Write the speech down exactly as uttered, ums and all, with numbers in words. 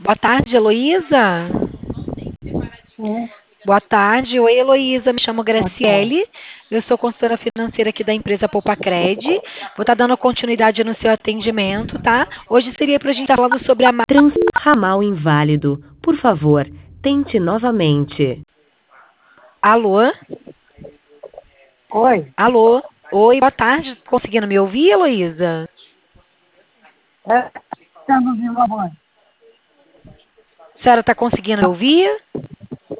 Boa tarde, Heloísa. Sim, Boa tarde. Oi, Heloísa. Me chamo boa tarde. Graciele. Eu sou consultora financeira aqui da empresa Poupacred. Vou estar dando continuidade no seu atendimento, tá? Hoje seria para a gente estar falando sobre a... ma- Trans ramal inválido. Por favor, tente novamente. Alô? Oi, Alô? Oi, boa tarde. Conseguindo me ouvir, Heloísa? é, você não viu uma voz? A senhora está conseguindo me ouvir?